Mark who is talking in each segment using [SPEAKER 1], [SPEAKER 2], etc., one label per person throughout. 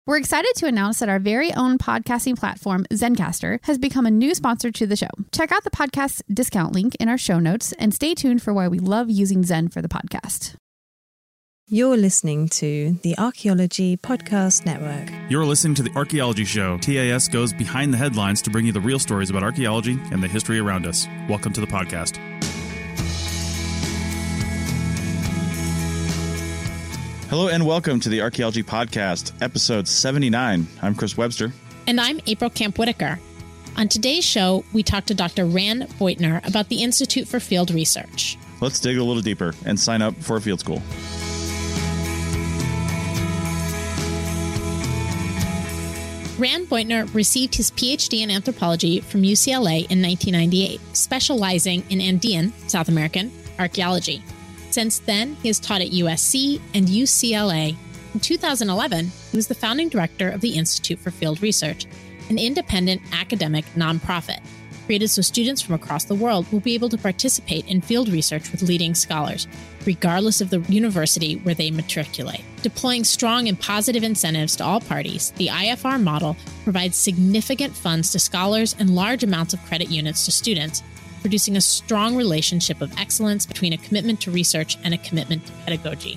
[SPEAKER 1] We're excited to announce that our very own podcasting platform, Zencastr, has become a new sponsor to the show. Check out the podcast discount link in our show notes and stay tuned for why we love using Zen for the podcast.
[SPEAKER 2] You're listening to the Archaeology Podcast Network.
[SPEAKER 3] You're listening to The Archaeology Show. TAS goes behind the headlines to bring you the real stories about archaeology and the history around us. Welcome to the podcast. Hello and welcome to the Archaeology Podcast, episode 79. I'm Chris Webster.
[SPEAKER 4] And I'm April Camp-Whitaker. On today's show, we talk to Dr. Rand Boytner about the Institute for Field Research.
[SPEAKER 3] Let's dig a little deeper and sign up for a field school.
[SPEAKER 4] Rand Boytner received his PhD in anthropology from UCLA in 1998, specializing in Andean, South American, archaeology. Since then, he has taught at USC and UCLA. In 2011, he was the founding director of the Institute for Field Research, an independent academic nonprofit, created so students from across the world will be able to participate in field research with leading scholars, regardless of the university where they matriculate. Deploying strong and positive incentives to all parties, the IFR model provides significant funds to scholars and large amounts of credit units to students, producing a strong relationship of excellence between a commitment to research and a commitment to pedagogy.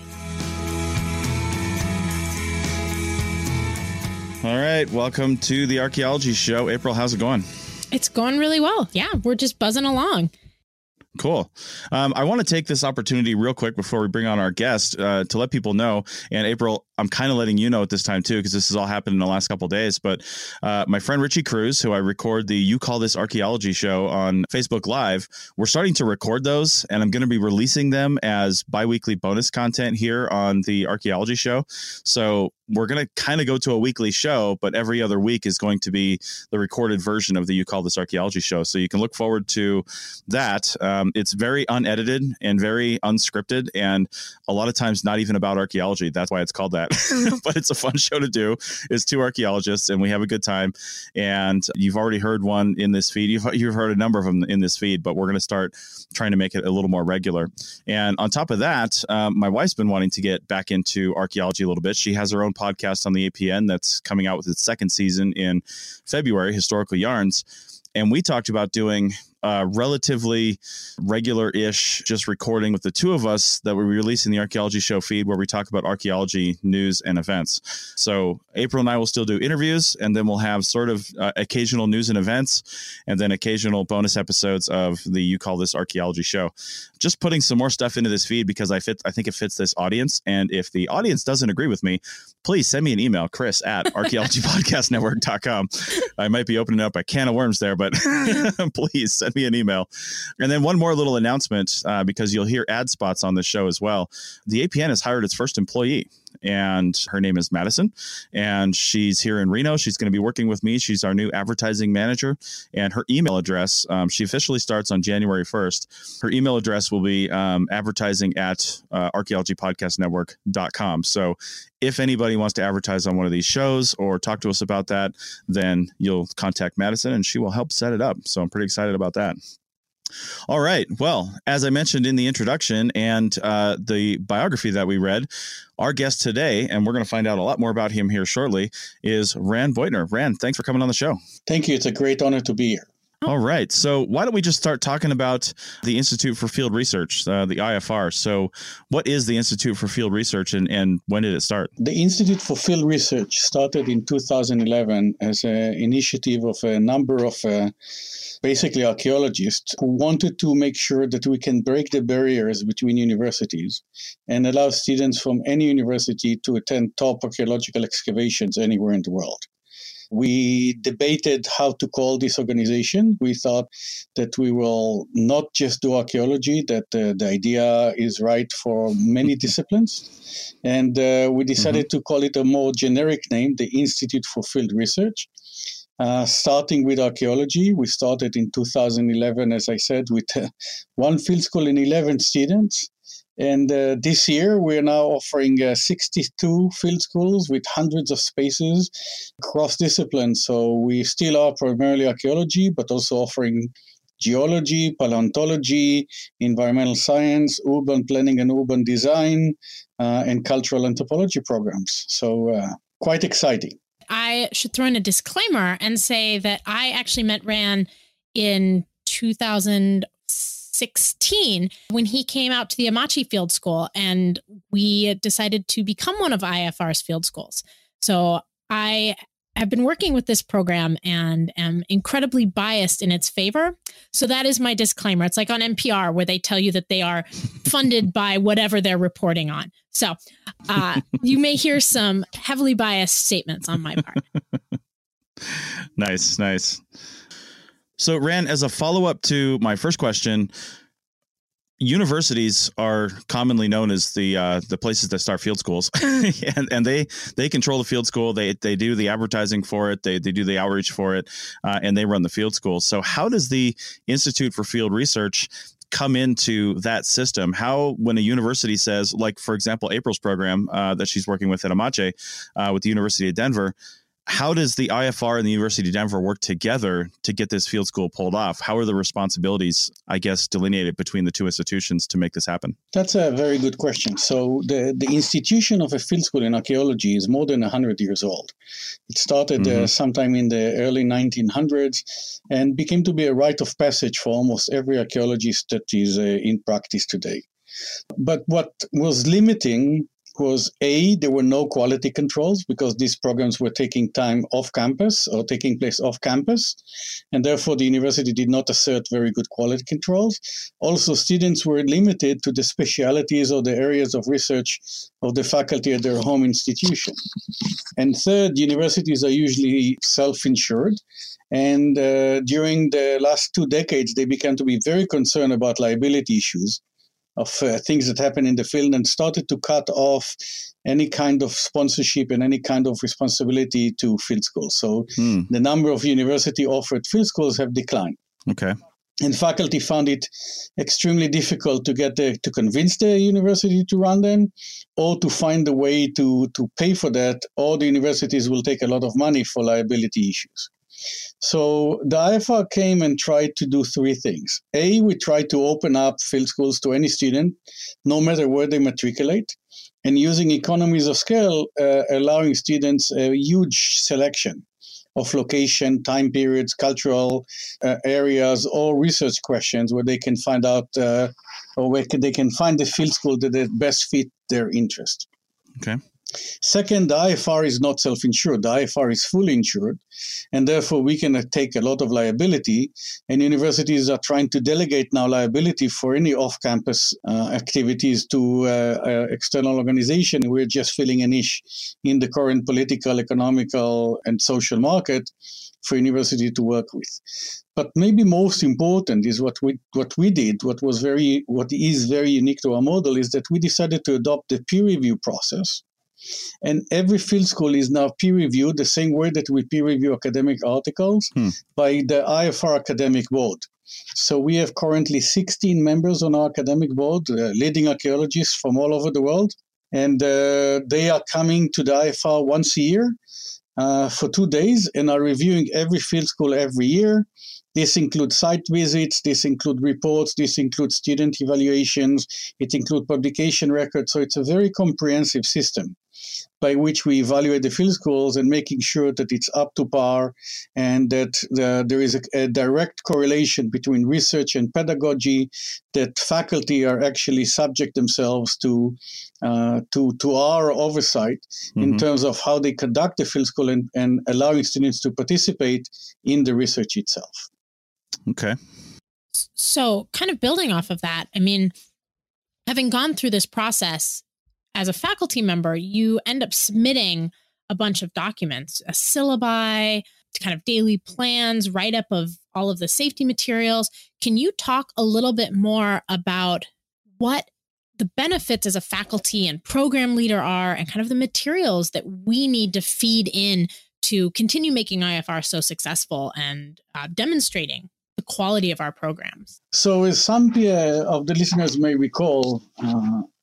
[SPEAKER 3] All right, welcome to the Archaeology Show. April, how's it going?
[SPEAKER 4] It's going really well. Yeah, we're just buzzing along.
[SPEAKER 3] Cool. I want to take this opportunity real quick before we bring on our guest to let people know. And April, I'm kind of letting you know at this time, too, because this has all happened in the last couple of days. But my friend Richie Cruz, who I record the You Call This Archaeology Show on Facebook Live, we're starting to record those, and I'm going to be releasing them as biweekly bonus content here on the Archaeology Show. So we're going to kind of go to a weekly show, but every other week is going to be the recorded version of the You Call This Archaeology Show. So you can look forward to that. It's very unedited and very unscripted, and a lot of times not even about archaeology. That's why it's called that. But it's a fun show to do. It's two archaeologists, and we have a good time. And you've already heard one in this feed. You've heard a number of them in this feed, but we're going to start trying to make it a little more regular. And on top of that, my wife's been wanting to get back into archaeology a little bit. She has her own podcast on the APN that's coming out with its second season in February, Historical Yarns. And we talked about doing relatively regular-ish, just recording with the two of us that we release in the Archaeology Show feed where we talk about archaeology news and events. So April and I will still do interviews, and then we'll have sort of occasional news and events, and then occasional bonus episodes of the You Call This Archaeology Show. Just putting some more stuff into this feed because I think it fits this audience. And if the audience doesn't agree with me, please send me an email, chris@archaeologypodcastnetwork.com. I might be opening up a can of worms there, but please send me an email. And then one more little announcement, because you'll hear ad spots on this show as well. The APN has hired its first employee, and her name is Madison, and she's here in Reno. She's going to be working with me. She's our new advertising manager, and her email address, she officially starts on January 1st. Her email address will be advertising at archaeologypodcastnetwork.com. So if anybody wants to advertise on one of these shows or talk to us about that, then you'll contact Madison and she will help set it up. So I'm pretty excited about that. All right. Well, as I mentioned in the introduction and the biography that we read, our guest today, and we're going to find out a lot more about him here shortly, is Rand Boytner. Rand, thanks for coming on the show.
[SPEAKER 5] Thank you. It's a great honor to be here.
[SPEAKER 3] All right. So why don't we just start talking about the Institute for Field Research, the IFR. So what is the Institute for Field Research and when did it start?
[SPEAKER 5] The Institute for Field Research started in 2011 as an initiative of a number of basically archaeologists who wanted to make sure that we can break the barriers between universities and allow students from any university to attend top archaeological excavations anywhere in the world. We debated how to call this organization. We thought that we will not just do archaeology, that the idea is right for many disciplines. And we decided to call it a more generic name, the Institute for Field Research. Starting with archaeology, we started in 2011, as I said, with one field school and 11 students. And this year, we're now offering 62 field schools with hundreds of spaces across disciplines. So we still are primarily archaeology, but also offering geology, paleontology, environmental science, urban planning and urban design, and cultural anthropology programs. So quite exciting.
[SPEAKER 4] I should throw in a disclaimer and say that I actually met Ran in 2016 when he came out to the Amache Field School, and we decided to become one of IFR's field schools. So I have been working with this program and am incredibly biased in its favor. So that is my disclaimer. It's like on NPR where they tell you that they are funded by whatever they're reporting on. So you may hear some heavily biased statements on my part.
[SPEAKER 3] Nice. So Ran, as a follow-up to my first question, universities are commonly known as the places that start field schools, and they control the field school. They do the advertising for it. They do the outreach for it, and they run the field school. So how does the Institute for Field Research come into that system? How, when a university says, like, for example, April's program that she's working with at Amache with the University of Denver, how does the IFR and the University of Denver work together to get this field school pulled off? How are the responsibilities, I guess, delineated between the two institutions to make this happen?
[SPEAKER 5] That's a very good question. So the institution of a field school in archaeology is more than 100 years old. It started sometime in the early 1900s and became to be a rite of passage for almost every archaeologist that is in practice today. But what was limiting was there were no quality controls because these programs were taking time off campus or taking place off campus, and therefore the university did not assert very good quality controls. Also, students were limited to the specialities or the areas of research of the faculty at their home institution. And third, universities are usually self-insured. And during the last 2 decades, they began to be very concerned about liability issues of things that happen in the field and started to cut off any kind of sponsorship and any kind of responsibility to field schools. So the number of university-offered field schools have declined.
[SPEAKER 3] Okay.
[SPEAKER 5] And faculty found it extremely difficult to get to convince the university to run them, or to find a way to pay for that, or the universities will take a lot of money for liability issues. So the IFR came and tried to do three things. We tried to open up field schools to any student, no matter where they matriculate, and using economies of scale, allowing students a huge selection of location, time periods, cultural areas, or research questions where they can find out or where they can find the field school that best fit their interest.
[SPEAKER 3] Okay.
[SPEAKER 5] Second, the IFR is not self-insured. The IFR is fully insured, and therefore we can take a lot of liability, and universities are trying to delegate now liability for any off-campus activities to external organization. We're just filling a niche in the current political, economical, and social market for university to work with. But maybe most important is what we did, what is very unique to our model, is that we decided to adopt the peer review process. And every field school is now peer-reviewed the same way that we peer-review academic articles by the IFR Academic Board. So we have currently 16 members on our academic board, leading archaeologists from all over the world. And they are coming to the IFR once a year for 2 days and are reviewing every field school every year. This includes site visits, this includes reports, this includes student evaluations, it includes publication records. So it's a very comprehensive system by which we evaluate the field schools and making sure that it's up to par and that there is a direct correlation between research and pedagogy, that faculty are actually subject themselves to our oversight in terms of how they conduct the field school and allowing students to participate in the research itself.
[SPEAKER 3] Okay.
[SPEAKER 4] So kind of building off of that, I mean, having gone through this process as a faculty member, you end up submitting a bunch of documents, a syllabi, kind of daily plans, write-up of all of the safety materials. Can you talk a little bit more about what the benefits as a faculty and program leader are, and kind of the materials that we need to feed in to continue making IFR so successful and demonstrating the quality of our programs?
[SPEAKER 5] So as some of the listeners may recall,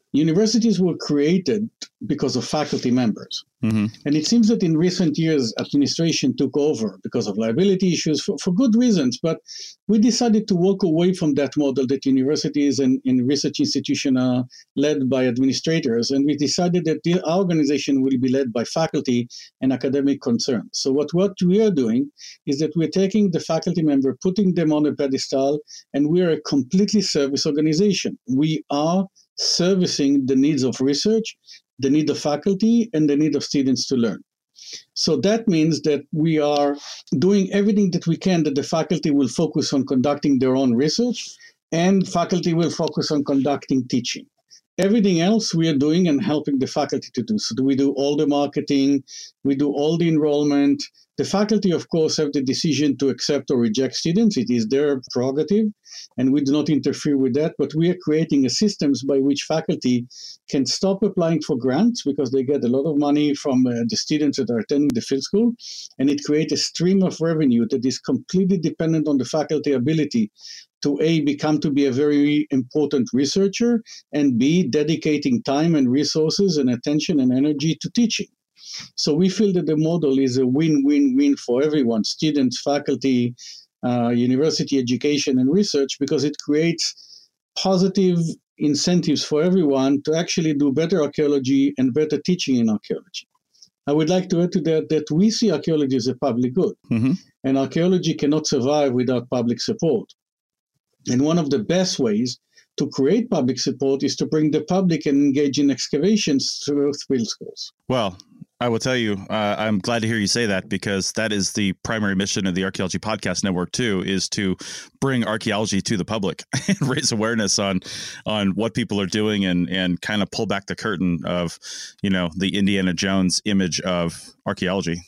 [SPEAKER 5] Universities were created because of faculty members.
[SPEAKER 3] Mm-hmm.
[SPEAKER 5] And it seems that in recent years, administration took over because of liability issues for good reasons. But we decided to walk away from that model that universities and research institutions are led by administrators. And we decided that our organization will be led by faculty and academic concerns. So what we are doing is that we're taking the faculty member, putting them on a pedestal, and we are a completely service organization. We are servicing the needs of research, the need of faculty, and the need of students to learn. So that means that we are doing everything that we can that the faculty will focus on conducting their own research, and faculty will focus on conducting teaching. Everything else we are doing and helping the faculty to do. So we do all the marketing, we do all the enrollment. The faculty, of course, have the decision to accept or reject students. It is their prerogative, and we do not interfere with that. But we are creating a systems by which faculty can stop applying for grants because they get a lot of money from the students that are attending the field school, and it creates a stream of revenue that is completely dependent on the faculty ability to A, become to be a very important researcher, and B, dedicating time and resources and attention and energy to teaching. So we feel that the model is a win-win-win for everyone, students, faculty, university education and research, because it creates positive incentives for everyone to actually do better archaeology and better teaching in archaeology. I would like to add to that we see archaeology as a public good,
[SPEAKER 3] Mm-hmm.
[SPEAKER 5] and archaeology cannot survive without public support. And one of the best ways to create public support is to bring the public and engage in excavations through field schools.
[SPEAKER 3] Well, I will tell you, I'm glad to hear you say that, because that is the primary mission of the Archaeology Podcast Network, too, is to bring archaeology to the public and raise awareness on what people are doing and kind of pull back the curtain of, the Indiana Jones image of archaeology.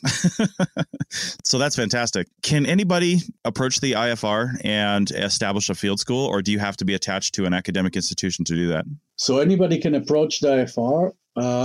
[SPEAKER 3] So that's fantastic. Can anybody approach the IFR and establish a field school, or do you have to be attached to an academic institution to do that?
[SPEAKER 5] So anybody can approach the IFR.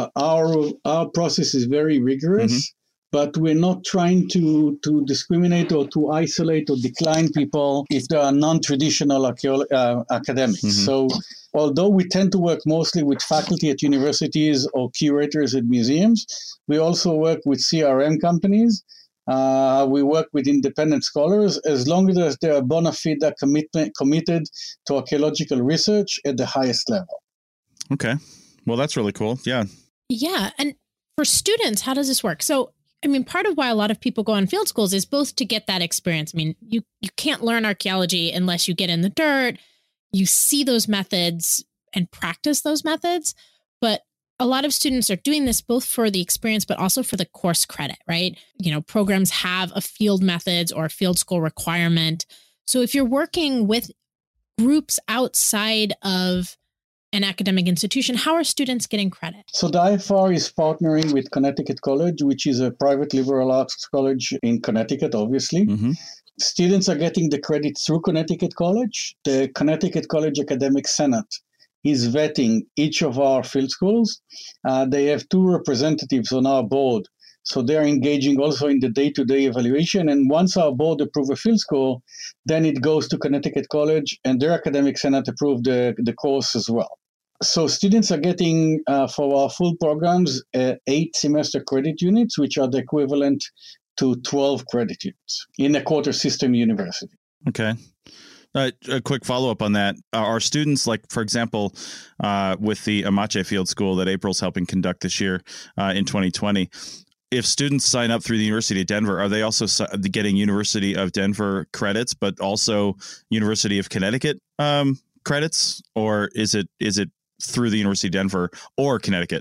[SPEAKER 5] Our process is very rigorous, but we're not trying to discriminate or to isolate or decline people if they are non-traditional academics. So although we tend to work mostly with faculty at universities or curators at museums, we also work with CRM companies. We work with independent scholars as long as they are bona fide committed to archaeological research at the highest level. Okay.
[SPEAKER 3] Well, that's really cool. Yeah.
[SPEAKER 4] Yeah. And for students, how does this work? So, part of why a lot of people go on field schools is both to get that experience. You can't learn archaeology unless you get in the dirt, you see those methods and practice those methods. But a lot of students are doing this both for the experience, but also for the course credit, right? Programs have a field methods or a field school requirement. So if you're working with groups outside of an academic institution, how are students getting credit?
[SPEAKER 5] So the IFR is partnering with Connecticut College, which is a private liberal arts college in Connecticut, obviously.
[SPEAKER 3] Mm-hmm.
[SPEAKER 5] Students are getting the credit through Connecticut College. The Connecticut College Academic Senate is vetting each of our field schools. They have 2 representatives on our board, so they're engaging also in the day-to-day evaluation. And once our board approves a field school, then it goes to Connecticut College, and their academic senate approve the course as well. So students are getting, for our full programs, 8 semester credit units, which are the equivalent to 12 credit units in a quarter system university.
[SPEAKER 3] Okay. A quick follow-up on that. Are students, like, for example, with the Amache Field School that April's helping conduct this year in 2020, if students sign up through the University of Denver, are they also getting University of Denver credits, but also University of Connecticut credits, or is it through the University of Denver or Connecticut?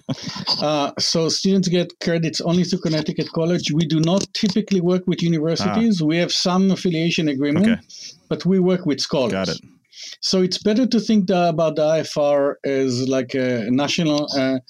[SPEAKER 5] So students get credits only through Connecticut College. We do not typically work with universities. We have some affiliation agreement, but we work with scholars.
[SPEAKER 3] Got it.
[SPEAKER 5] So it's better to think about the IFR as like a national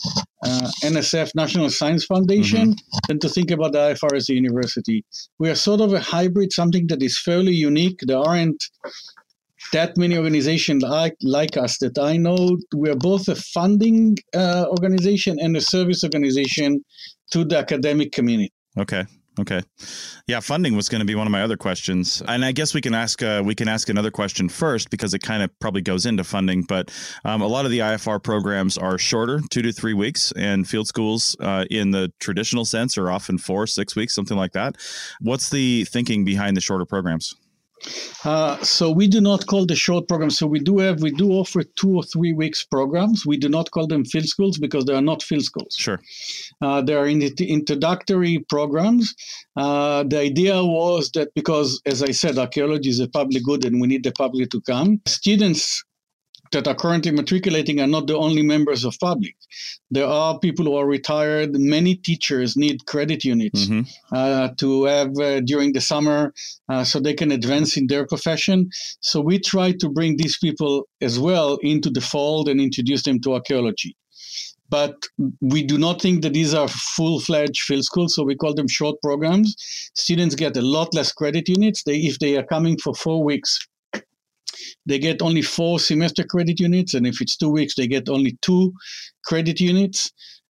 [SPEAKER 5] NSF, National Science Foundation, than to think about the IFR as a university. We are sort of a hybrid, something that is fairly unique. There aren't that many organizations like us that I know. We are both a funding organization and a service organization to the academic community.
[SPEAKER 3] Okay. Okay. Yeah, funding was going to be one of my other questions. And I guess we can ask another question first, because it kind of probably goes into funding. But a lot of the IFR programs are shorter, 2 to 3 weeks, and field schools in the traditional sense are often 4-6 weeks, something like that. What's the thinking behind the shorter programs?
[SPEAKER 5] So we do not call the short programs. So we do offer 2 or 3 weeks programs. We do not call them field schools because they are not field schools.
[SPEAKER 3] Sure.
[SPEAKER 5] They are introductory programs. The idea was that because, as I said, archaeology is a public good and we need the public to come. Students that are currently matriculating are not the only members of public. There are people who are retired. Many teachers need credit units to have during the summer so they can advance in their profession. So we try to bring these people as well into the fold and introduce them to archaeology. But we do not think that these are full-fledged field schools, so we call them short programs. Students get a lot less credit units. If they are coming for 4 weeks, they get only 4 semester credit units, and if it's 2 weeks, they get only 2 credit units.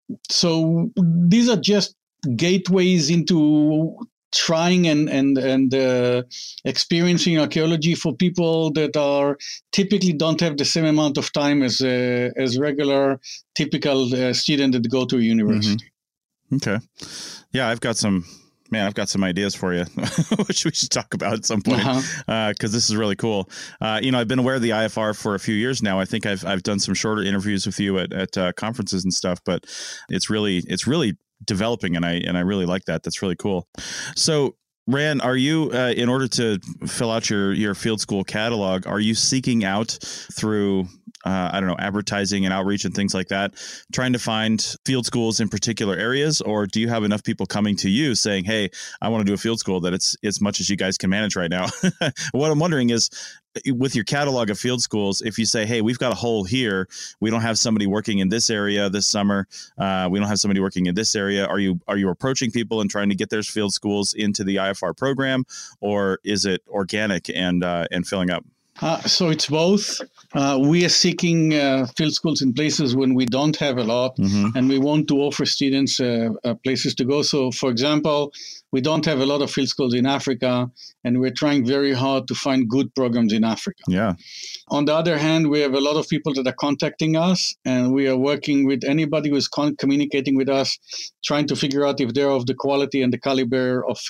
[SPEAKER 5] So these are just gateways into trying and experiencing archaeology for people that are typically don't have the same amount of time as regular typical student that go to a university.
[SPEAKER 3] Okay, yeah, I've got some ideas for you, which we should talk about at some point, because this is really cool. I've been aware of the IFR for a few years now. I think I've done some shorter interviews with you at conferences and stuff, but it's really developing, and I really like that. That's really cool. So, Ran, are you in order to fill out your field school catalog, are you seeking out through advertising and outreach and things like that, trying to find field schools in particular areas, or do you have enough people coming to you saying, hey, I want to do a field school that it's as much as you guys can manage right now? What I'm wondering is, with your catalog of field schools, if you say, hey, we've got a hole here, we don't have somebody working in this area this summer, we don't have somebody working in this area, are you approaching people and trying to get their field schools into the IFR program, or is it organic and filling up?
[SPEAKER 5] So it's both. We are seeking field schools in places when we don't have a lot, and we want to offer students places to go. So, for example, we don't have a lot of field schools in Africa, and we're trying very hard to find good programs in Africa.
[SPEAKER 3] Yeah.
[SPEAKER 5] On the other hand, we have a lot of people that are contacting us, and we are working with anybody who is communicating with us, trying to figure out if they're of the quality and the caliber of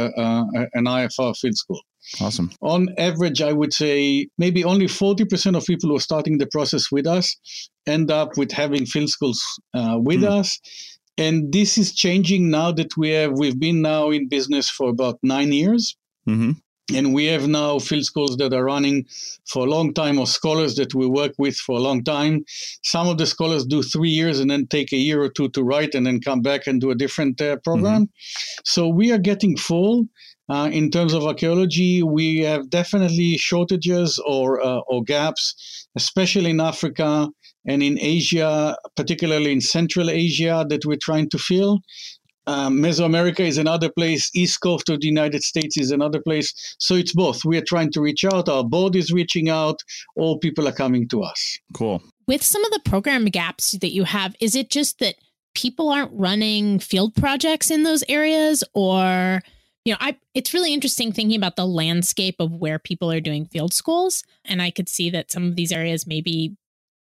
[SPEAKER 5] an IFR field school.
[SPEAKER 3] Awesome.
[SPEAKER 5] On average, I would say maybe only 40% of people who are starting the process with us end up with having field schools with us. And this is changing now that we've been now in business for about 9 years. And we have now field schools that are running for a long time, or scholars that we work with for a long time. Some of the scholars do 3 years and then take a year or two to write and then come back and do a different program. So we are getting full. In terms of archaeology, we have definitely shortages or gaps, especially in Africa and in Asia, particularly in Central Asia, that we're trying to fill. Mesoamerica is another place. East Coast of the United States is another place. So it's both. We are trying to reach out. Our board is reaching out. All people are coming to us.
[SPEAKER 3] Cool.
[SPEAKER 4] With some of the program gaps that you have, is it just that people aren't running field projects in those areas, or... it's really interesting thinking about the landscape of where people are doing field schools. And I could see that some of these areas, maybe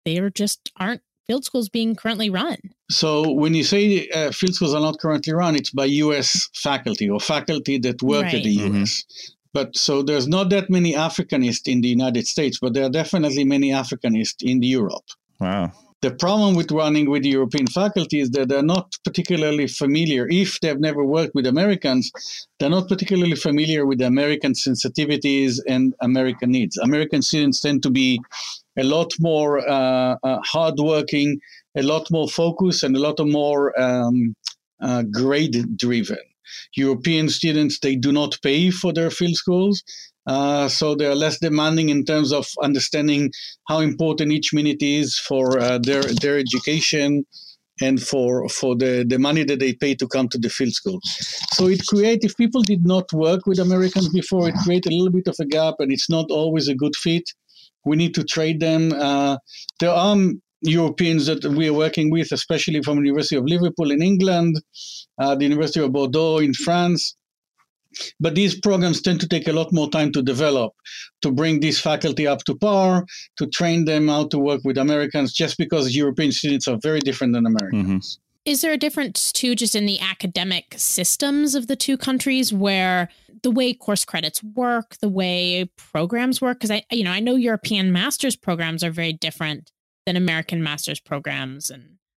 [SPEAKER 4] aren't field schools being currently run.
[SPEAKER 5] So when you say field schools are not currently run, it's by U.S. faculty or faculty that work at the U.S. But so there's not that many Africanists in the United States, but there are definitely many Africanists in Europe.
[SPEAKER 3] Wow.
[SPEAKER 5] The problem with running with the European faculty is that they're not particularly familiar. If they've never worked with Americans, they're not particularly familiar with the American sensitivities and American needs. American students tend to be a lot more hardworking, a lot more focused, and a lot more grade-driven. European students, they do not pay for their field schools. So they are less demanding in terms of understanding how important each minute is for their education and for the money that they pay to come to the field school. So if people did not work with Americans before, it creates a little bit of a gap, and it's not always a good fit. We need to trade them. There are Europeans that we are working with, especially from the University of Liverpool in England, the University of Bordeaux in France, But these programs tend to take a lot more time to develop, to bring these faculty up to par, to train them how to work with Americans, just because European students are very different than Americans.
[SPEAKER 4] Is there a difference, too, just in the academic systems of the two countries, where the way course credits work, the way programs work? Because I know European master's programs are very different than American master's programs.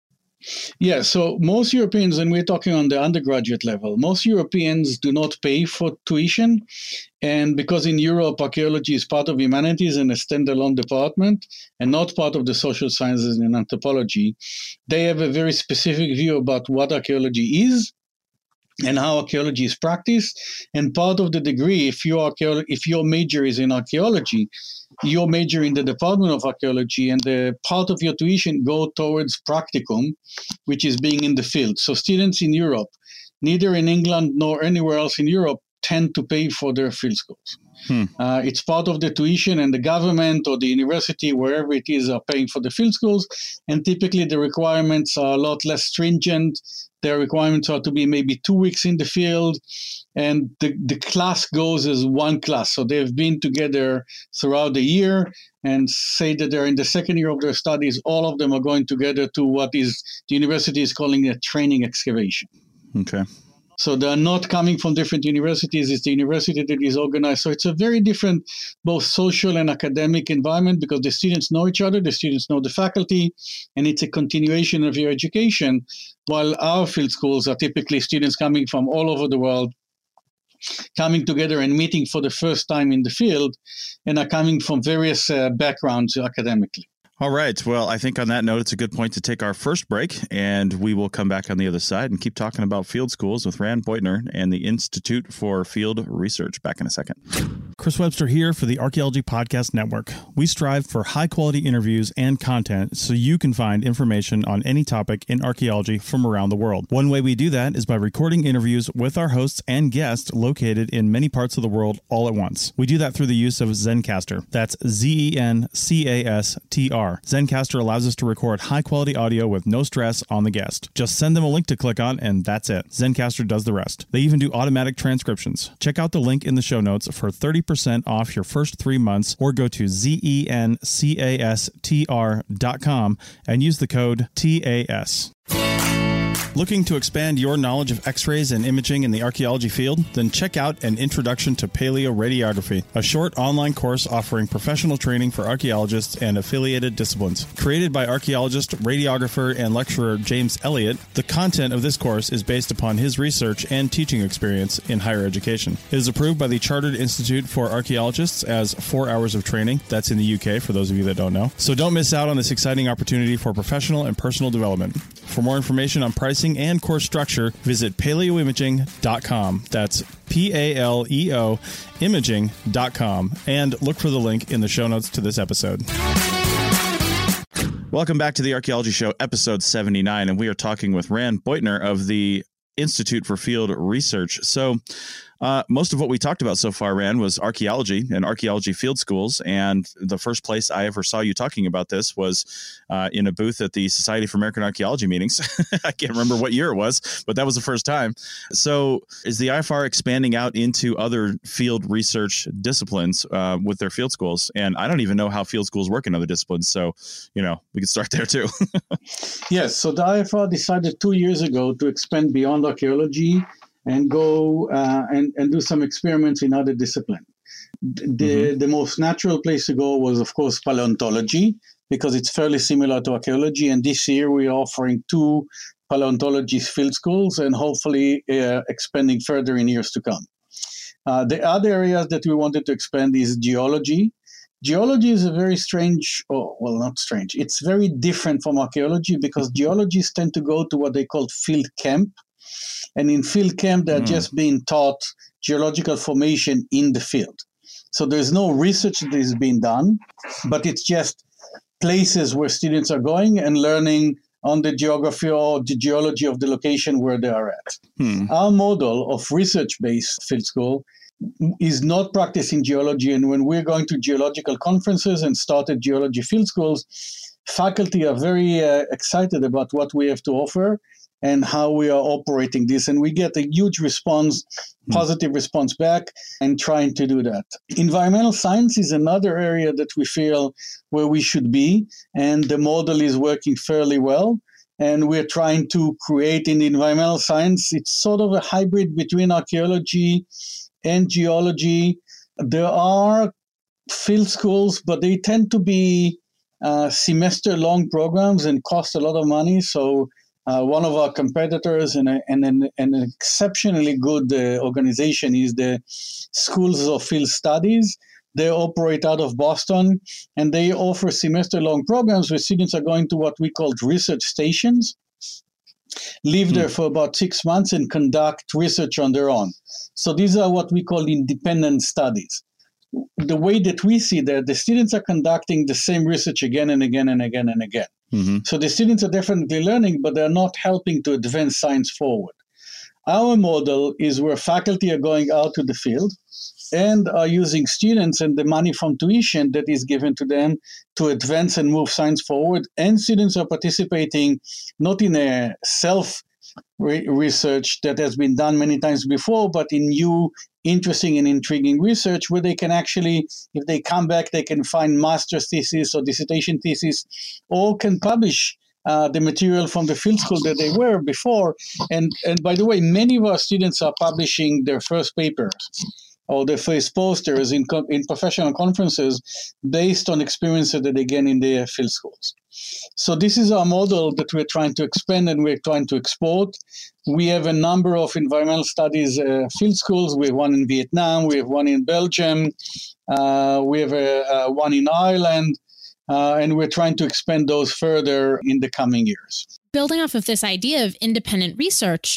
[SPEAKER 5] Yeah, so most Europeans, and we're talking on the undergraduate level, most Europeans do not pay for tuition. And because in Europe, archaeology is part of humanities and a standalone department and not part of the social sciences and anthropology, they have a very specific view about what archaeology is and how archaeology is practiced. And part of the degree, if your major is in archaeology, your major in the Department of Archaeology, and the part of your tuition go towards practicum, which is being in the field. So students in Europe, neither in England nor anywhere else in Europe, tend to pay for their field schools. It's part of the tuition, and the government or the university, wherever it is, are paying for the field schools. And typically the requirements are a lot less stringent. Their requirements are to be maybe 2 weeks in the field, and the class goes as one class. So they've been together throughout the year, and say that they're in the second year of their studies, all of them are going together to what is the university is calling a training excavation.
[SPEAKER 3] Okay.
[SPEAKER 5] So they're not coming from different universities. It's the university that is organized. So it's a very different, both social and academic environment, because the students know each other, the students know the faculty, and it's a continuation of your education. While our field schools are typically students coming from all over the world, coming together and meeting for the first time in the field, and are coming from various backgrounds academically.
[SPEAKER 3] All right. Well, I think on that note, it's a good point to take our first break, and we will come back on the other side and keep talking about field schools with Rand Beutner and the Institute for Field Research. Back in a second.
[SPEAKER 6] Chris Webster here for the Archaeology Podcast Network. We strive for high-quality interviews and content so you can find information on any topic in archaeology from around the world. One way we do that is by recording interviews with our hosts and guests located in many parts of the world all at once. We do that through the use of Zencastr. That's Zencastr. Zencastr allows us to record high-quality audio with no stress on the guest. Just send them a link to click on, and that's it. Zencastr does the rest. They even do automatic transcriptions. Check out the link in the show notes for 30% off your first 3 months, or go to zencastr.com and use the code TAS. Looking to expand your knowledge of X-rays and imaging in the archaeology field? Then check out An Introduction to Paleoradiography, a short online course offering professional training for archaeologists and affiliated disciplines. Created by archaeologist, radiographer, and lecturer James Elliott, the content of this course is based upon his research and teaching experience in higher education. It is approved by the Chartered Institute for Archaeologists as 4 hours of training. That's in the UK, for those of you that don't know. So don't miss out on this exciting opportunity for professional and personal development. For more information on pricing and course structure, visit paleoimaging.com. That's PALEO imaging.com, and look for the link in the show notes to this episode.
[SPEAKER 3] Welcome back to the Archaeology Show, episode 79, and we are talking with Rand Beutner of the Institute for Field Research. So most of what we talked about so far, Rand, was archaeology and archaeology field schools. And the first place I ever saw you talking about this was in a booth at the Society for American Archaeology meetings. I can't remember what year it was, but that was the first time. So is the IFR expanding out into other field research disciplines with their field schools? And I don't even know how field schools work in other disciplines. So, we can start there too.
[SPEAKER 5] Yes. So the IFR decided 2 years ago to expand beyond archaeology and go and do some experiments in other disciplines. The most natural place to go was, of course, paleontology, because it's fairly similar to archaeology. And this year we are offering 2 paleontology field schools and hopefully expanding further in years to come. The other areas that we wanted to expand is geology. Geology is a very strange, not strange. It's very different from archaeology because geologists tend to go to what they call field camp. And in field camp, they're just being taught geological formation in the field. So there's no research that is being done, but it's just places where students are going and learning on the geography or the geology of the location where they are at. Our model of research-based field school is not practicing geology. And when we're going to geological conferences and started geology field schools, faculty are very excited about what we have to offer. and how we are operating this. And we get a huge response, positive response back, and trying to do that. Environmental science is another area that we feel where we should be, and the model is working fairly well. And we're trying to create in the environmental science, it's sort of a hybrid between archaeology and geology. There are field schools, but they tend to be semester-long programs and cost a lot of money. So one of our competitors and an exceptionally good organization is the Schools of Field Studies. They operate out of Boston, and they offer semester-long programs where students are going to what we call research stations, live there for about 6 months, and conduct research on their own. So these are what we call independent studies. The way that we see that, the students are conducting the same research again and again and again and again. Mm-hmm. So the students are definitely learning, but they're not helping to advance science forward. Our model is where faculty are going out to the field and are using students and the money from tuition that is given to them to advance and move science forward. And students are participating not in a self-research that has been done many times before, but in new, interesting and intriguing research where they can actually, if they come back, they can find master's thesis or dissertation thesis, or can publish the material from the field school that they were before. And by the way, many of our students are publishing their first papers or their first posters in professional conferences based on experiences that they gain in their field schools. So this is our model that we're trying to expand and we're trying to export. We have a number of environmental studies field schools. We have one in Vietnam. We have one in Belgium. We have one in Ireland. And we're trying to expand those further in the coming years.
[SPEAKER 4] Building off of this idea of independent research,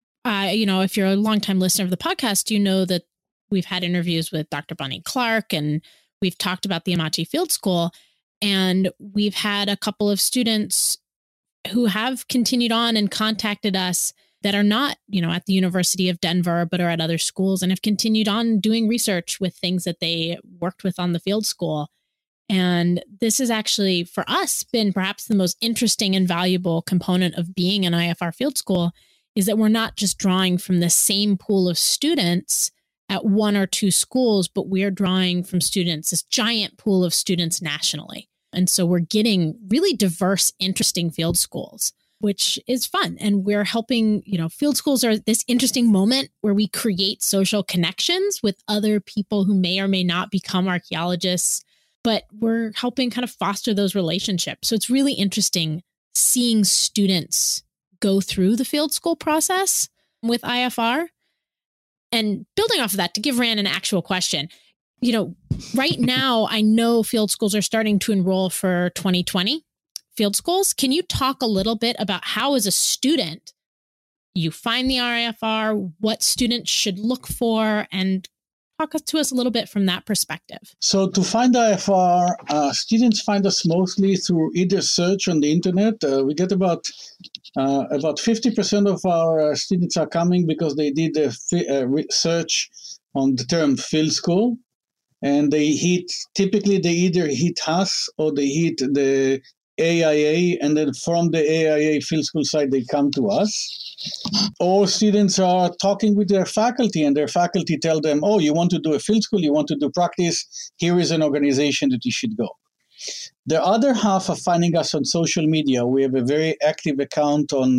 [SPEAKER 4] if you're a longtime listener of the podcast, you know that we've had interviews with Dr. Bonnie Clark, and we've talked about the Amache Field School. And we've had a couple of students who have continued on and contacted us that are not, at the University of Denver, but are at other schools and have continued on doing research with things that they worked with on the field school. And this has actually, for us, been perhaps the most interesting and valuable component of being an IFR field school, is that we're not just drawing from the same pool of students at one or two schools, but we're drawing from students, this giant pool of students nationally. And so we're getting really diverse, interesting field schools, which is fun. And we're helping, field schools are this interesting moment where we create social connections with other people who may or may not become archaeologists, but we're helping kind of foster those relationships. So it's really interesting seeing students go through the field school process with IFR. And building off of that, to give Ran an actual question, right now, I know field schools are starting to enroll for 2020 field schools. Can you talk a little bit about how, as a student, you find the IFR, what students should look for, and talk to us a little bit from that perspective?
[SPEAKER 5] So to find IFR, students find us mostly through either search on the internet. We get about 50% of our students are coming because they did a research on the term field school. And they either hit us or they hit the AIA, and then from the AIA field school side, they come to us. Or students are talking with their faculty, and their faculty tell them, oh, you want to do a field school, you want to do practice, here is an organization that you should go. The other half are finding us on social media. We have a very active account on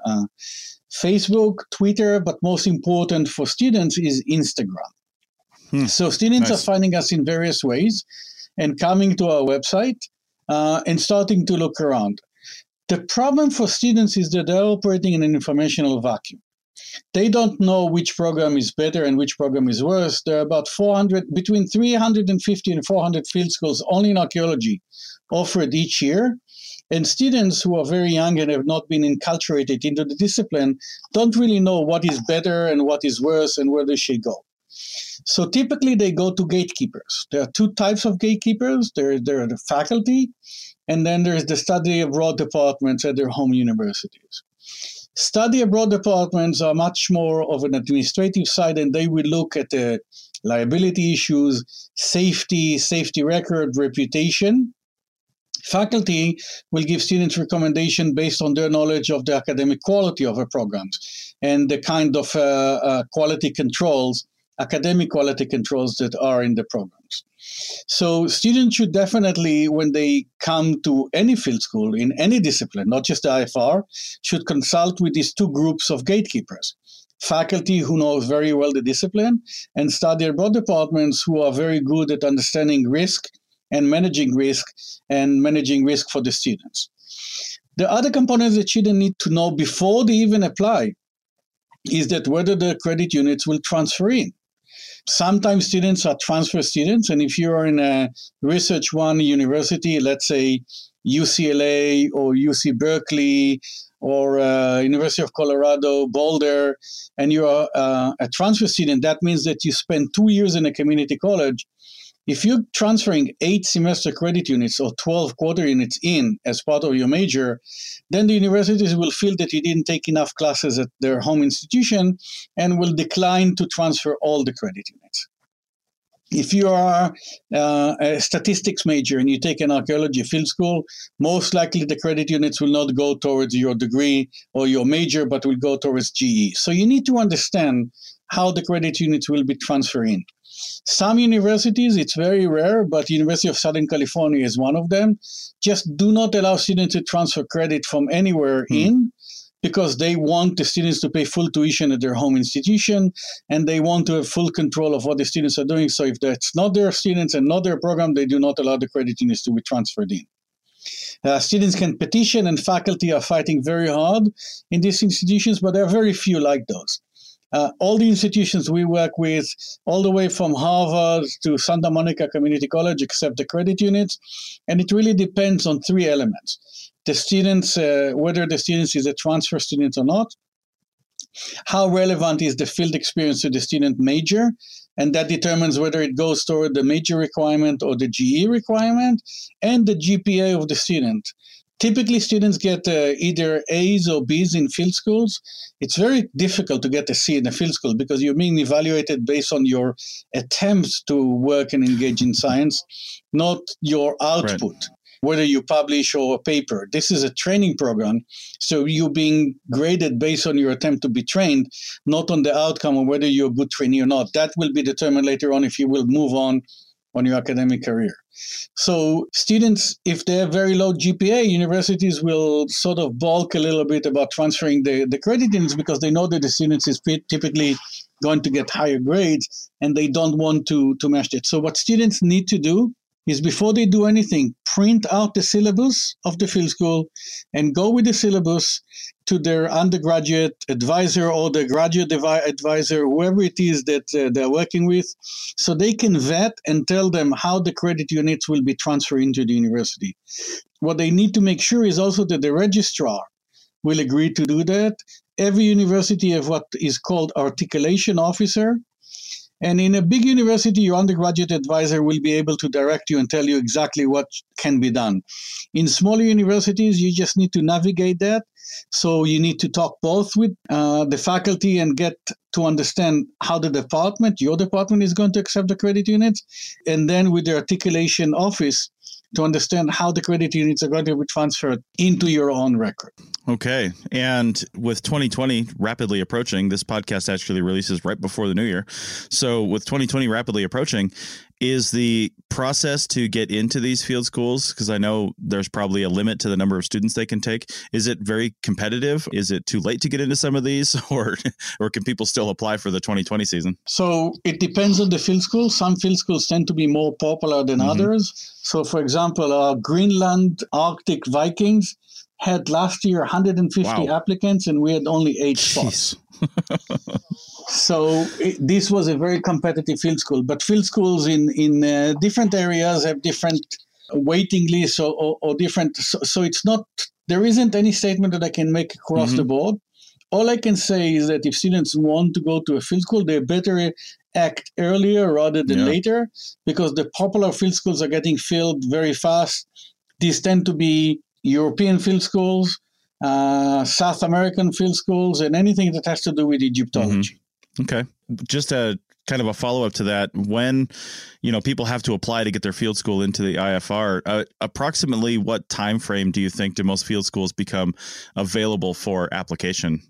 [SPEAKER 5] Facebook, Twitter, but most important for students is Instagram. So students are finding us in various ways and coming to our website and starting to look around. The problem for students is that they're operating in an informational vacuum. They don't know which program is better and which program is worse. There are about between 350 and 400 field schools only in archaeology offered each year. And students who are very young and have not been enculturated into the discipline don't really know what is better and what is worse and where they should go. So typically they go to gatekeepers. There are two types of gatekeepers. There are the faculty, and then there's the study abroad departments at their home universities. Study abroad departments are much more of an administrative side, and they will look at the liability issues, safety record, reputation. Faculty will give students recommendation based on their knowledge of the academic quality of a program and the kind of quality controls, academic quality controls that are in the programs. So students should definitely, when they come to any field school in any discipline, not just the IFR, should consult with these two groups of gatekeepers. Faculty who know very well the discipline, and study abroad departments who are very good at understanding risk and managing risk for the students. The other components that students need to know before they even apply is that whether the credit units will transfer in. Sometimes students are transfer students, and if you are in a Research One university, let's say UCLA or UC Berkeley or University of Colorado, Boulder, and you are a transfer student, that means that you spend 2 years in a community college. If you're transferring 8 semester credit units or 12 quarter units in as part of your major, then the universities will feel that you didn't take enough classes at their home institution and will decline to transfer all the credit units. If you are a statistics major and you take an archaeology field school, most likely the credit units will not go towards your degree or your major, but will go towards GE. So you need to understand how the credit units will be transferred in. Some universities, it's very rare, but University of Southern California is one of them, just do not allow students to transfer credit from anywhere in, because they want the students to pay full tuition at their home institution, and they want to have full control of what the students are doing. So if that's not their students and not their program, they do not allow the credit units to be transferred in. Students can petition, and faculty are fighting very hard in these institutions, but there are very few like those. All the institutions we work with, all the way from Harvard to Santa Monica Community College, accept the credit units, and it really depends on 3 elements. The students, whether the student is a transfer student or not, how relevant is the field experience to the student major, and that determines whether it goes toward the major requirement or the GE requirement, and the GPA of the student. Typically, students get either A's or B's in field schools. It's very difficult to get a C in a field school because you're being evaluated based on your attempts to work and engage in science, not your output. Right. Whether you publish or a paper. This is a training program, so you're being graded based on your attempt to be trained, not on the outcome of whether you're a good trainee or not. That will be determined later on if you will move on your academic career. So students, if they have very low GPA, universities will sort of balk a little bit about transferring the credit units because they know that the students is typically going to get higher grades and they don't want to match it. So what students need to do is before they do anything, print out the syllabus of the field school and go with the syllabus to their undergraduate advisor or the graduate advisor, whoever it is that they're working with, so they can vet and tell them how the credit units will be transferred into the university. What they need to make sure is also that the registrar will agree to do that. Every university has what is called articulation officer. And in a big university, your undergraduate advisor will be able to direct you and tell you exactly what can be done. In smaller universities, you just need to navigate that. So you need to talk both with the faculty and get to understand how the department, your department, is going to accept the credit units, and then with the articulation office to understand how the credit units are going to be transferred into your own record.
[SPEAKER 3] Okay. And with 2020 rapidly approaching, this podcast actually releases right before the new year. So with 2020 rapidly approaching, is the process to get into these field schools, because I know there's probably a limit to the number of students they can take, is it very competitive? Is it too late to get into some of these, or can people still apply for the 2020 season?
[SPEAKER 5] So it depends on the field school. Some field schools tend to be more popular than others. So for example, our Greenland Arctic Vikings had last year 150 applicants, and we had only 8 spots. So this was a very competitive field school. But field schools in different areas have different waiting lists or different. So it's not, there isn't any statement that I can make across the board. All I can say is that if students want to go to a field school, they better act earlier rather than later, because the popular field schools are getting filled very fast. These tend to be European field schools, South American field schools, and anything that has to do with Egyptology.
[SPEAKER 3] Okay. Just to kind of a follow-up to that, when, people have to apply to get their field school into the IFR, approximately what time frame do you think do most field schools become available for application?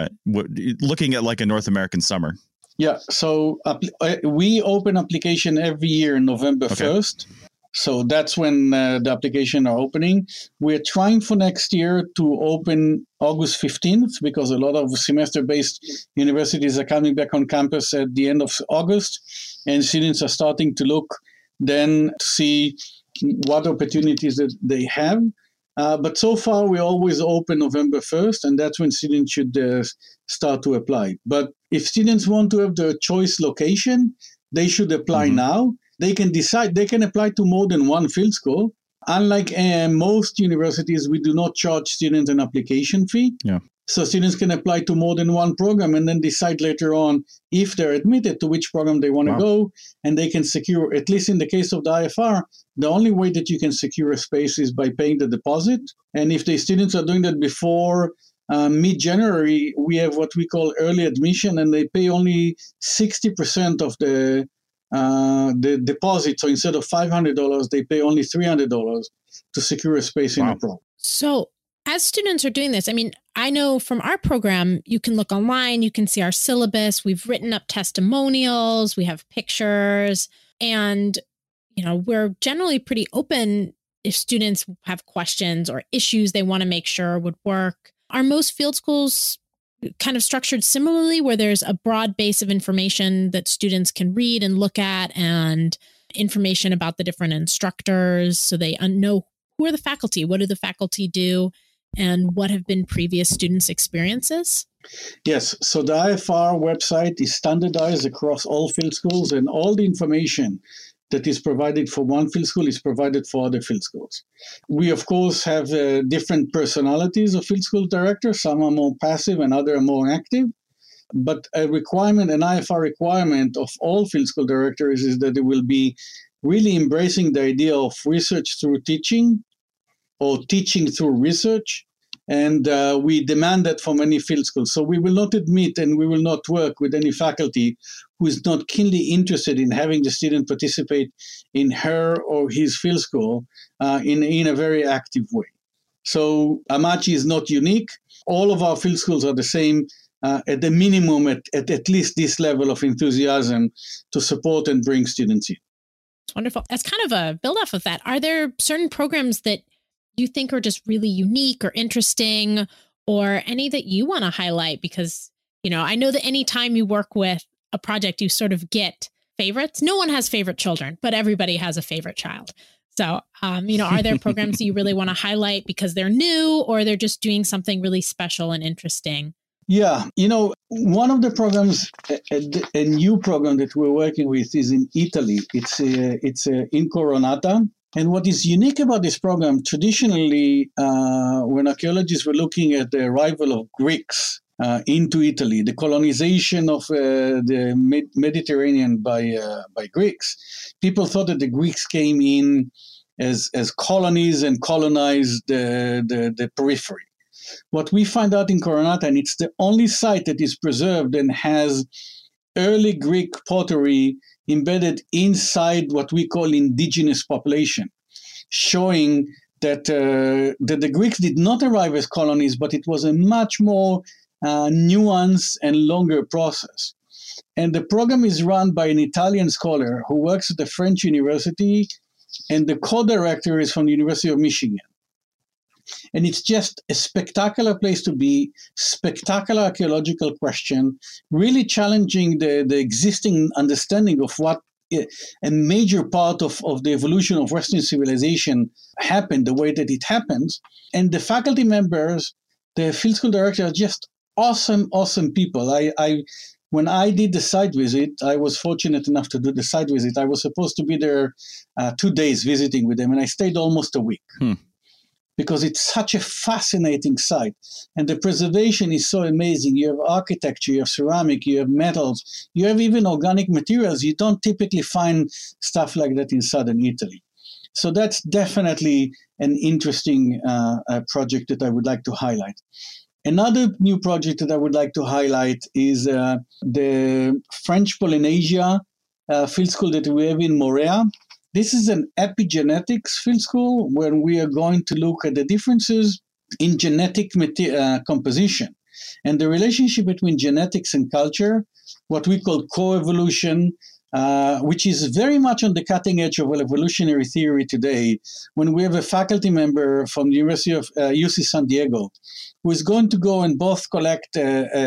[SPEAKER 3] Looking at like a North American summer.
[SPEAKER 5] Yeah, so we open application every year November 1st. So that's when the application are opening. We're trying for next year to open August 15th because a lot of semester-based universities are coming back on campus at the end of August, and students are starting to look then to see what opportunities that they have. But so far, we always open November 1st, and that's when students should start to apply. But if students want to have their choice location, they should apply now. They can decide, they can apply to more than one field school. Unlike most universities, we do not charge students an application fee.
[SPEAKER 3] Yeah.
[SPEAKER 5] So students can apply to more than one program and then decide later on if they're admitted to which program they want to go. And they can secure, at least in the case of the IFR, the only way that you can secure a space is by paying the deposit. And if the students are doing that before mid-January, we have what we call early admission, and they pay only 60% of the deposit. So instead of $500, they pay only $300 to secure a space in a program.
[SPEAKER 4] So as students are doing this, I mean, I know from our program, you can look online, you can see our syllabus. We've written up testimonials, we have pictures, and, we're generally pretty open if students have questions or issues they want to make sure would work. Are most field schools kind of structured similarly, where there's a broad base of information that students can read and look at, and information about the different instructors so they know who are the faculty, what do the faculty do, and what have been previous students' experiences?
[SPEAKER 5] Yes. So the IFR website is standardized across all field schools, and all the information that is provided for one field school is provided for other field schools. We, of course, have different personalities of field school directors. Some are more passive and others are more active. But an IFR requirement of all field school directors is that they will be really embracing the idea of research through teaching or teaching through research. And we demand that from any field school. So we will not admit and we will not work with any faculty who is not keenly interested in having the student participate in her or his field school in a very active way. So Amachi is not unique. All of our field schools are the same, at the minimum, at least this level of enthusiasm to support and bring students in.
[SPEAKER 4] It's wonderful. As kind of a build off of that, are there certain programs that you think are just really unique or interesting, or any that you want to highlight? Because, I know that anytime you work with a project, you sort of get favorites. No one has favorite children, but everybody has a favorite child. So, are there programs that you really want to highlight because they're new, or they're just doing something really special and interesting?
[SPEAKER 5] Yeah. One of the programs, a new program that we're working with is in Italy. It's in Coronata. And what is unique about this program, traditionally, when archaeologists were looking at the arrival of Greeks into Italy, the colonization of the Mediterranean by Greeks, people thought that the Greeks came in as colonies and colonized the periphery. What we find out in Coronata, and it's the only site that is preserved and has early Greek pottery embedded inside what we call indigenous population, showing that the Greeks did not arrive as colonies, but it was a much more nuanced and longer process. And the program is run by an Italian scholar who works at the French University, and the co-director is from the University of Michigan. And it's just a spectacular place to be, spectacular archaeological question, really challenging the existing understanding of what a major part of the evolution of Western civilization happened, the way that it happens. And the faculty members, the field school director, are just awesome people. When I did the site visit, I was fortunate enough to do the site visit. I was supposed to be there 2 days visiting with them, and I stayed almost a week. Because it's such a fascinating site. And the preservation is so amazing. You have architecture, you have ceramic, you have metals, you have even organic materials. You don't typically find stuff like that in southern Italy. So that's definitely an interesting project that I would like to highlight. Another new project that I would like to highlight is the French Polynesia field school that we have in Moorea. This is an epigenetics field school where we are going to look at the differences in genetic composition and the relationship between genetics and culture, what we call coevolution, which is very much on the cutting edge of evolutionary theory today, when we have a faculty member from the University of UC San Diego who is going to go and both collect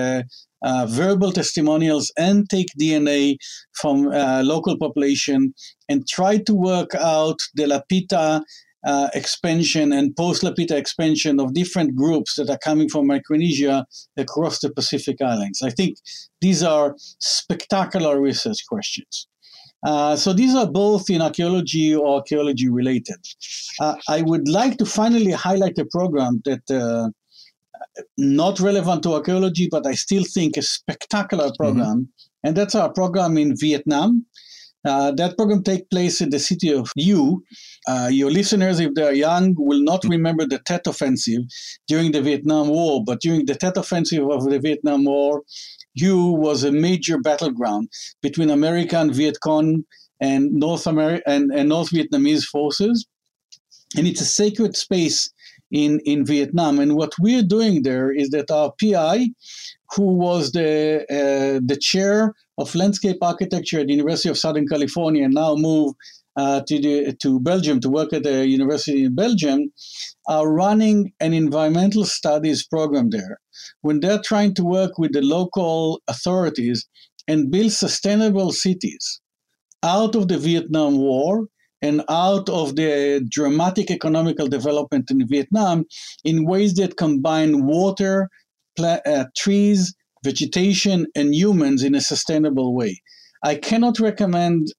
[SPEAKER 5] verbal testimonials and take DNA from local population and try to work out the Lapita expansion and post-Lapita expansion of different groups that are coming from Micronesia across the Pacific Islands. I think these are spectacular research questions. So these are both in archaeology or archaeology related. I would like to finally highlight a program that not relevant to archaeology, but I still think a spectacular program, and that's our program in Vietnam. That program takes place in the city of Hue. Your listeners, if they are young, will not remember the Tet Offensive during the Vietnam War, but during the Tet Offensive of the Vietnam War, Hue was a major battleground between American Viet Cong and North Vietnamese forces, and it's a sacred space in Vietnam. And what we're doing there is that our PI, who was the chair of landscape architecture at the University of Southern California and now moved to Belgium to work at the university in Belgium, are running an environmental studies program there. When they're trying to work with the local authorities and build sustainable cities out of the Vietnam War and out of the dramatic economical development in Vietnam in ways that combine water, trees, vegetation, and humans in a sustainable way. I cannot recommend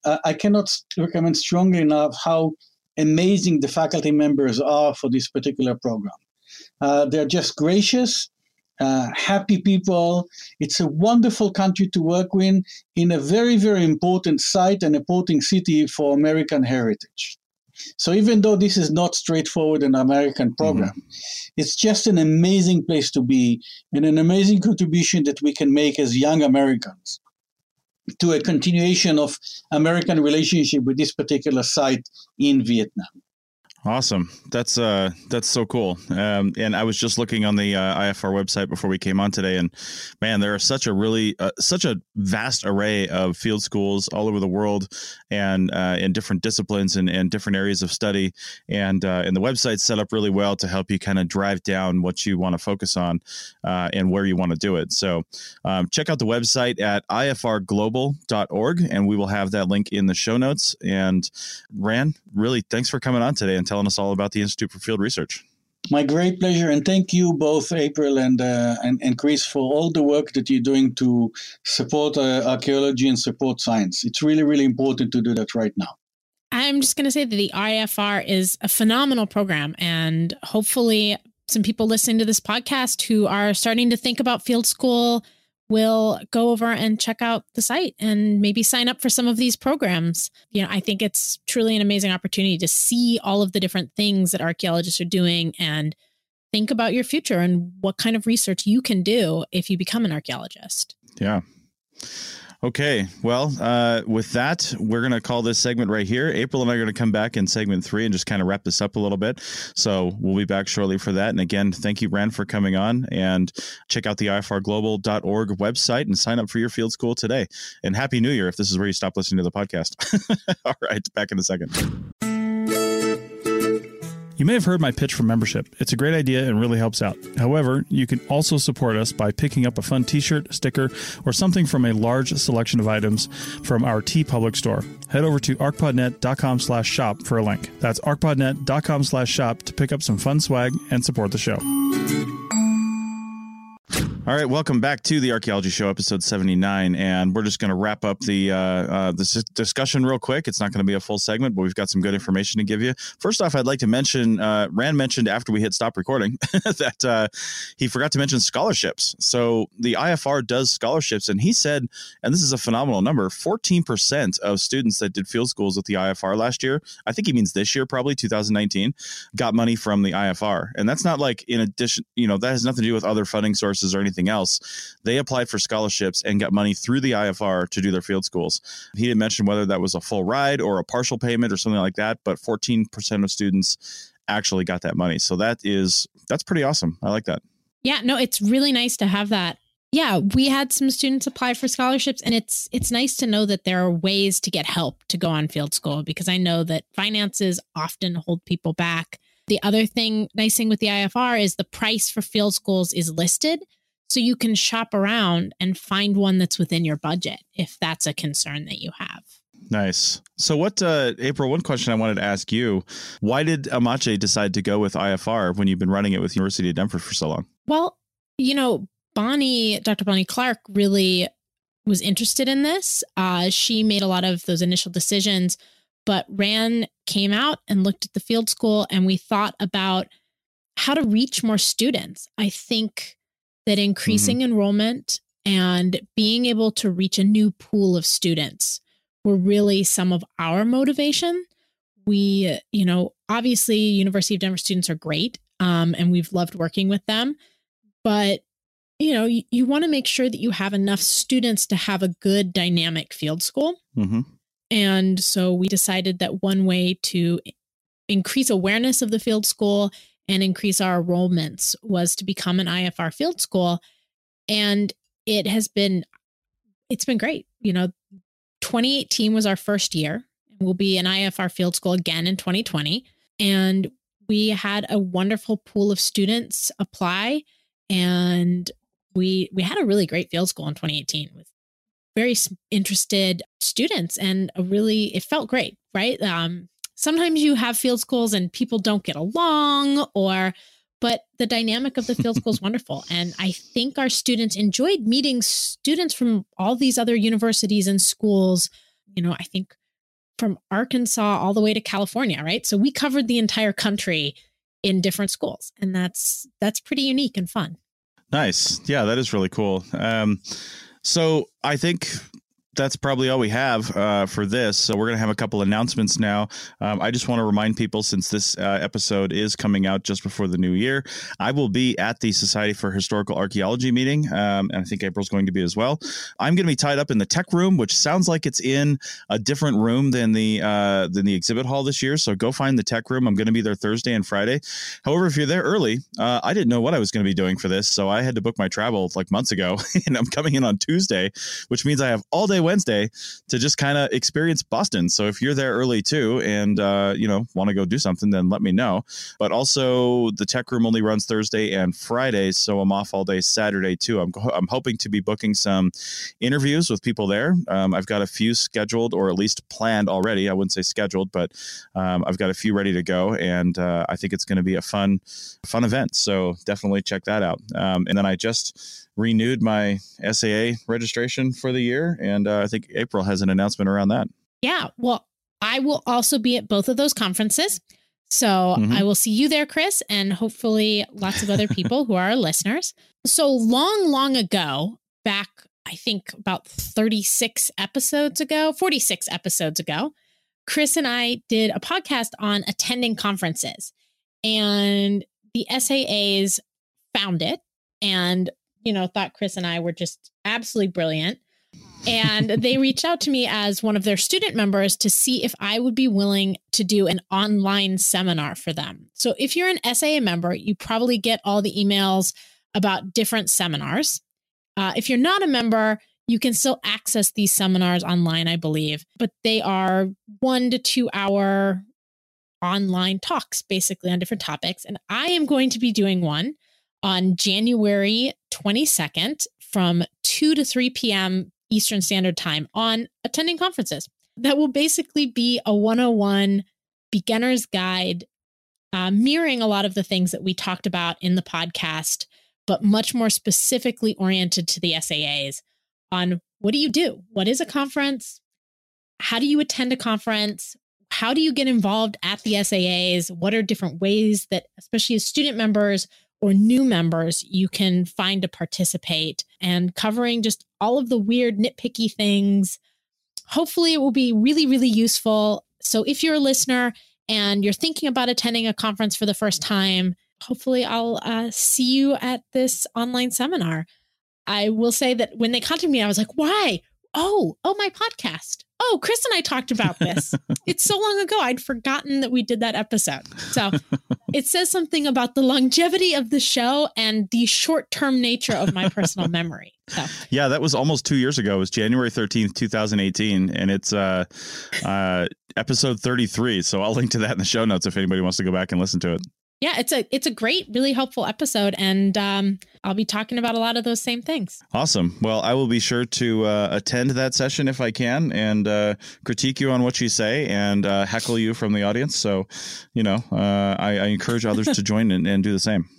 [SPEAKER 5] strongly enough how amazing the faculty members are for this particular program. They're just gracious, happy people. It's a wonderful country to work with in a very, very important site and important city for American heritage. So even though this is not straightforward an American program, it's just an amazing place to be and an amazing contribution that we can make as young Americans to a continuation of American relationship with this particular site in Vietnam.
[SPEAKER 3] Awesome. That's so cool. And I was just looking on the IFR website before we came on today, and man, there are such a vast array of field schools all over the world, and in different disciplines and different areas of study. And the website's set up really well to help you kind of drive down what you want to focus on and where you want to do it. So check out the website at ifrglobal.org, and we will have that link in the show notes. And Ran, really, thanks for coming on today and telling us all about the Institute for Field Research.
[SPEAKER 5] My great pleasure, and thank you both, April and Chris, for all the work that you're doing to support archaeology and support science. It's really, really important to do that right now.
[SPEAKER 4] I'm just going to say that the IFR is a phenomenal program, and hopefully some people listening to this podcast who are starting to think about field school will go over and check out the site and maybe sign up for some of these programs. You know, I think it's truly an amazing opportunity to see all of the different things that archaeologists are doing and think about your future and what kind of research you can do if you become an archaeologist.
[SPEAKER 3] Yeah. Okay. Well, with that, we're going to call this segment right here. April and I are going to come back in segment 3 and just kind of wrap this up a little bit. So we'll be back shortly for that. And again, thank you, Ran, for coming on, and check out the ifrglobal.org website and sign up for your field school today. And Happy New Year if this is where you stop listening to the podcast. All right. Back in a second.
[SPEAKER 6] You may have heard my pitch for membership. It's a great idea and really helps out. However, you can also support us by picking up a fun t-shirt, sticker, or something from a large selection of items from our TeePublic store. Head over to arcpodnet.com/shop for a link. That's arcpodnet.com/shop to pick up some fun swag and support the show.
[SPEAKER 3] All right, welcome back to the Archaeology Show, episode 79, and we're just going to wrap up this discussion real quick. It's not going to be a full segment, but we've got some good information to give you. First off, I'd like to mention, Rand mentioned after we hit stop recording that he forgot to mention scholarships. So the IFR does scholarships, and he said, and this is a phenomenal number, 14% of students that did field schools with the IFR last year, I think he means this year, probably 2019, got money from the IFR. And that's not like in addition, that has nothing to do with other funding sources or anything else. They applied for scholarships and got money through the IFR to do their field schools. He didn't mention whether that was a full ride or a partial payment or something like that, but 14% of students actually got that money. So that's pretty awesome. I like that.
[SPEAKER 4] Yeah, no, it's really nice to have that. Yeah, we had some students apply for scholarships, and it's nice to know that there are ways to get help to go on field school, because I know that finances often hold people back. The other nice thing with the IFR is the price for field schools is listed. So you can shop around and find one that's within your budget if that's a concern that you have.
[SPEAKER 3] Nice. So April, one question I wanted to ask you, why did Amache decide to go with IFR when you've been running it with University of Denver for so long?
[SPEAKER 4] Well, Dr. Bonnie Clark really was interested in this. She made a lot of those initial decisions, but Rand came out and looked at the field school, and we thought about how to reach more students. I think that increasing enrollment and being able to reach a new pool of students were really some of our motivation. We, obviously University of Denver students are great, and we've loved working with them, but you want to make sure that you have enough students to have a good dynamic field school. Mm-hmm. And so we decided that one way to increase awareness of the field school and increase our enrollments was to become an IFR field school. And it's been great. 2018 was our first year. We'll be an IFR field school again in 2020. And we had a wonderful pool of students apply. And we had a really great field school in 2018 with very interested students, and it felt great, right? Sometimes you have field schools and people don't get along, but the dynamic of the field school is wonderful. And I think our students enjoyed meeting students from all these other universities and schools, I think from Arkansas all the way to California, right? So we covered the entire country in different schools, and that's pretty unique and fun.
[SPEAKER 3] Nice. Yeah, that is really cool. So I think that's probably all we have for this. So we're going to have a couple announcements now. I just want to remind people, since this episode is coming out just before the new year, I will be at the Society for Historical Archaeology meeting, and I think April's going to be as well. I'm going to be tied up in the tech room, which sounds like it's in a different room than the exhibit hall this year. So go find the tech room. I'm going to be there Thursday and Friday. However, if you're there early, I didn't know what I was going to be doing for this, so I had to book my travel like months ago, and I'm coming in on Tuesday, which means I have all day Wednesday to just kind of experience Boston. So if you're there early too and want to go do something, then let me know. But also the tech room only runs Thursday and Friday, so I'm off all day Saturday too. I'm hoping to be booking some interviews with people there. I've got a few scheduled, or at least planned already. I wouldn't say scheduled, but I've got a few ready to go, and I think it's going to be a fun event. So definitely check that out. And then I just renewed my SAA registration for the year, and I think April has an announcement around that. Yeah, well, I will also be at both of those conferences. So I will see you there, Chris, and hopefully lots of other people who are our listeners. So long ago, back, I think about 46 episodes ago, Chris and I did a podcast on attending conferences, and the SAAs found it and thought Chris and I were just absolutely brilliant. And they reached out to me as one of their student members to see if I would be willing to do an online seminar for them. So if you're an SAA member, you probably get all the emails about different seminars. If you're not a member, you can still access these seminars online, I believe, but they are 1 to 2 hour online talks, basically on different topics. And I am going to be doing one on January 22nd from 2 to 3 p.m. Eastern Standard Time on attending conferences. That will basically be a 101 beginner's guide, mirroring a lot of the things that we talked about in the podcast,
[SPEAKER 4] but much more specifically oriented to the SAAs on what do you do? What is a conference? How do you attend a conference? How do you get involved at the SAAs? What are different ways that, especially as student members or new members, you can find to participate, and covering just all of the weird nitpicky things. Hopefully it will be really, really useful. So if you're a listener and you're thinking about attending a conference for the first time, hopefully I'll see you at this online seminar. I will say that when they contacted me, I was like, why? Oh, my podcast. Oh, Chris and I talked about this. It's so long ago. I'd forgotten that we did that episode. So it says something about the longevity of the show and the short-term nature of my personal memory. So.
[SPEAKER 3] Yeah, that was almost 2 years ago. It was January 13th, 2018. And it's episode 33. So I'll link to that in the show notes if anybody wants to go back and listen to it.
[SPEAKER 4] Yeah, it's a great, really helpful episode, and I'll be talking about a lot of those same things. Awesome.
[SPEAKER 3] Well, I will be sure to attend that session if I can, and critique you on what you say, and heckle you from the audience. So, I encourage others to join and do the same.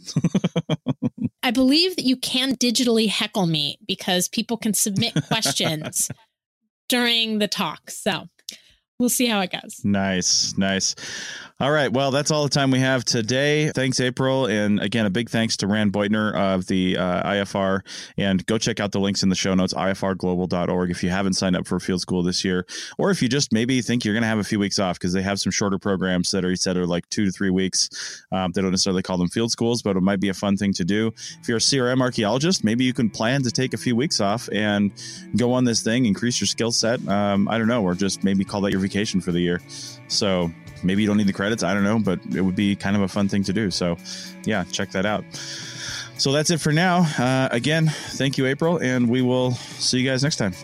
[SPEAKER 4] I believe that you can digitally heckle me because people can submit questions during the talk. So we'll see how it goes.
[SPEAKER 3] Nice. All right. Well, that's all the time we have today. Thanks, April. And again, a big thanks to Rand Beutner of the IFR. And go check out the links in the show notes, ifrglobal.org, if you haven't signed up for Field School this year, or if you just maybe think you're going to have a few weeks off, because they have some shorter programs that are like 2 to 3 weeks. They don't necessarily call them field schools, but it might be a fun thing to do. If you're a CRM archaeologist, maybe you can plan to take a few weeks off and go on this thing, increase your skill set. I don't know, or just maybe call that your vacation for the year. So maybe you don't need the credits. I don't know, but it would be kind of a fun thing to do. So yeah, check that out. So that's it for now. Again, thank you, April, and we will see you guys next time.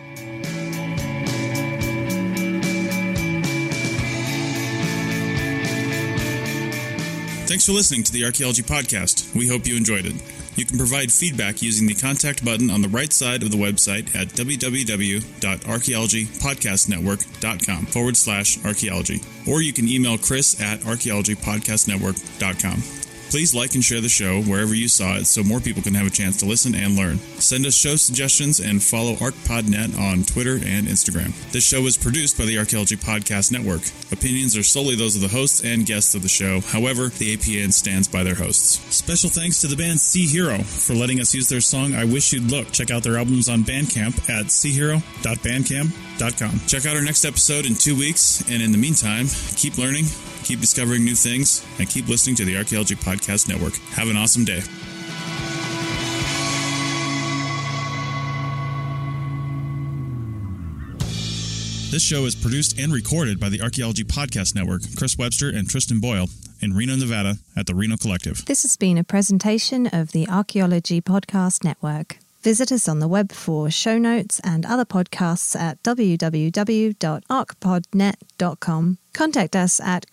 [SPEAKER 6] Thanks for listening to the Archaeology Podcast. We hope you enjoyed it. You can provide feedback using the contact button on the right side of the website at www.archaeologypodcastnetwork.com/archaeology. Or you can email Chris at archaeologypodcastnetwork.com. Please like and share the show wherever you saw it so more people can have a chance to listen and learn. Send us show suggestions and follow ArcPodNet on Twitter and Instagram. This show is produced by the Archaeology Podcast Network. Opinions are solely those of the hosts and guests of the show. However, the APN stands by their hosts. Special thanks to the band Sea Hero for letting us use their song I Wish You'd Look. Check out their albums on Bandcamp at seahero.bandcamp.com. Check out our next episode in 2 weeks, and in the meantime, keep learning, keep discovering new things, and keep listening to the Archaeology Podcast Network. Have an awesome day. This show is produced and recorded by the Archaeology Podcast Network, Chris Webster and Tristan Boyle, in Reno, Nevada, at the Reno Collective.
[SPEAKER 2] This has been a presentation of the Archaeology Podcast Network. Visit us on the web for show notes and other podcasts at www.arcpodnet.com. Contact us at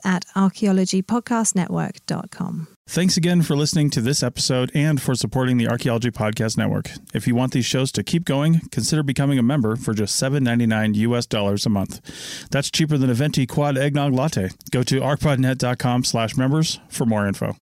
[SPEAKER 2] chris@archaeologypodcastnetwork.com.
[SPEAKER 6] Thanks again for listening to this episode and for supporting the Archaeology Podcast Network. If you want these shows to keep going, consider becoming a member for just $7.99 a month. That's cheaper than a venti quad eggnog latte. Go to arcpodnet.com/members for more info.